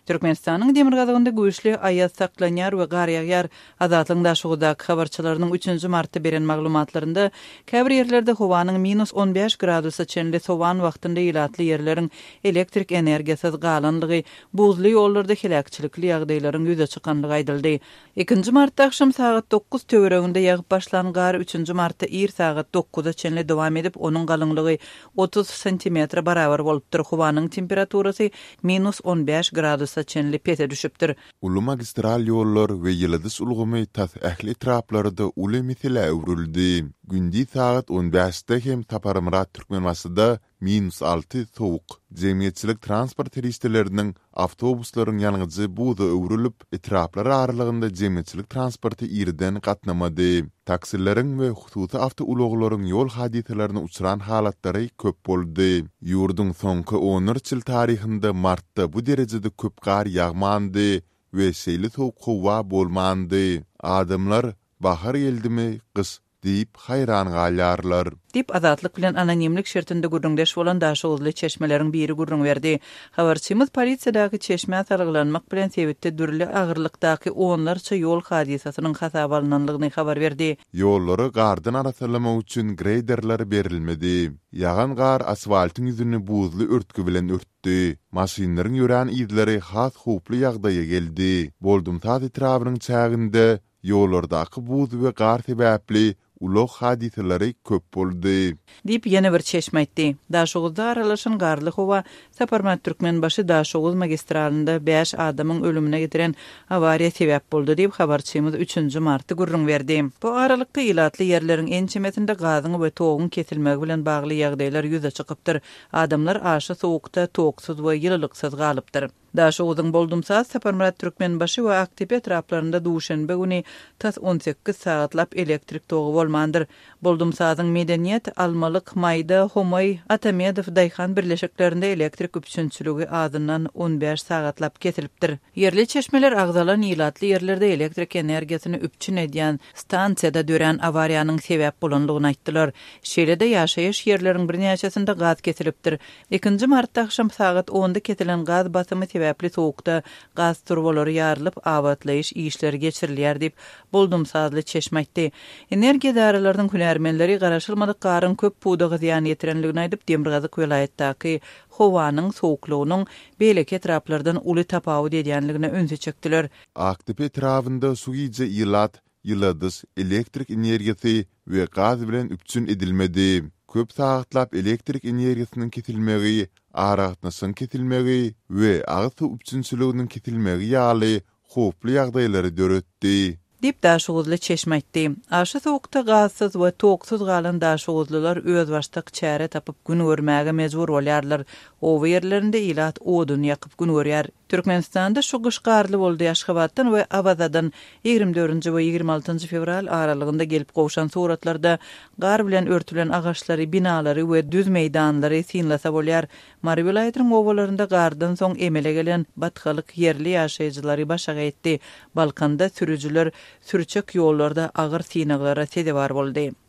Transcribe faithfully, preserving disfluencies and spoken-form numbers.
Türkmenistanyň Demirgazagynda güýçli aýaz saklanýar we gar ýaýar. Azatlyň daşugydaky habarçylarynyň üçünji martda beren maglumatlarynda käbir ýerlerde howanyň minus on beş gradusa çenli sowan wagtynda ýylatly ýerleriň elektrik energiýasyz galanlygy, buzly ýollarda helakçylikli ýagdaýlaryň ýüze çykanlygy aýdyldy. ikinji martda akşam saat dokuz töwereginde ýagyp başlan gar üçünji martda ir saat dokuzda çenli dowam edip onuň galynlygy otuz santimetr barabar bolupdyr. Howanyň temperaturasy minus on beş gradusa çenli pete düşüpdir. Ulu magistral ýollar we ýyldys ulgumy tas ähli traplarynda uly misile öwrüldi. Gündi saat on beşde hem Taparymrat Türkmenbaşyda minus altı sowuk. Jemgyýetçilik transport reýsleriniň awtobuslaryň ýalňyjy buza öwrülip, etraplar aralygynda jemgyýetçilik transporty ýerden gatnamady. Taksileriň we hususy awtouloglaryň ýol hadiselerini uçuran halatlary köp boldy. Ýurdun soňky on üç ýyl taryhynda martda bu derejede köp gar ýagmandy we şeýle sowuk howa bolmandy. Adamlar bahar geldimi, kış diýip haýran galýarlar. Dip azatlyk bilen anonimlik şertinde gurrundeş bolan daşygyzly çeşmeleriň biri gurrun berdi. Habarçymyz polisiýadaky çeşme taryglanmak bilen sebäpde dürli agyrlykdaky onlarça ýol hadisasynyň hasap alynanlygyny habar berdi. Ýollary gardan arasalamak üçin greyderler berilmedi. Ýagan gar asfaltyň ýüzüni buzly örtgü bilen örtdi. Maşinlaryň ýören izleri has huply ýagdaýa geldi. Boldum taýy etrabynyň çäginde ýollardaky buz we gar sebäpli ulaq hadiselary köp boldy. Dip ýene bir çeşme aýtdy. Daşuguzda aralaşan garly howa Saparmat Türkmenbaşy daşuguz magistralynda beş adamyň ölümine getiren awariýa sebäp boldy diýip habarçymyz üçünji martda gurrun berdi. Bu aralykda ýylatly ýerleriň ençemetinde gazyň we togyň kesilmegi bilen bagly ýagdaýlar ýüze çykypdyr. Adamlar aşy sowukda toksuz we ýylylyksyz galypdyr. Daşugyzyň boldumsa Saparmat Türkmenbaşy we Aktepe etraplarynda duşanbe güni tas on sekiz saatlap elektrik togy bolmandyr. Boldumsazyň Medeniýet, Almalyk, Maýda, Homay, Atamedow daýhan birleşiklerinde elektrik üpçünçüligi adından on beş saatlap kesilipdir. Yerli çeşmeler agzalan ýylatly ýerlerde elektrik energiýasyny üpçün edýän stansiýada dören awariýanyň sebäp bolanlygyny aýtdylar. Şeýlede ýaşaýyş ýerleriň birnäçesinde gaz kesilipdir. ikinji martda akşam saat onda ketilen gaz basymy sebäpli sowukda gaz turbolary ýarylyp awatlaýyş işleri geçirilýär diýip boldumsazly çeşme aýtdy. Energiýa daralarynyň hünärmenleri garaşylmadyk garyn köp puwda ýan ýetirenligini aýdyp Demirgazak welaýatdaky howanyň sowuklugynyň beýleki etraplardan uly tapawut edýänligine öňe çekdiler. Aktepe etrafynda suýyjy ýylat, ýyladys, elektrik energiýasy we gaz bilen üpçün edilmedi. Köp saatlap elektrik energiýasynyň kesilmegi, aragatnasyň kesilmegi we agy üpçünçiliginiň kesilmegi ýaly hoply ýagdaýlary döretdi. Dip daşuguzly çeşme aýtdy. Aşy sowukda gazsyz we toksuz galan daşuguzlylar öz başlyk çäre tapyp gün görmäge mejbur bolýarlar. O ýerlerinde ýylat odun ýakyp gün görýär. Türkmenistanda şu gyş garly boldy Ýaşgabatdan we Abazadan ýygrimi dördünji we ýygrimi altynjy fevral aralygynda gelip gowşan suratlarda gar bilen örtülen agaçlary, binalary we düz meýdanlary synlasa bolýar. Mary vilayatynyň owalarynda gardan soň emele gelen batgalyk yerli ýaşaýjylary başa gaýtdy. Balkanda sürüjüler sürçek ýollarda agyr synaglara sedebar boldy.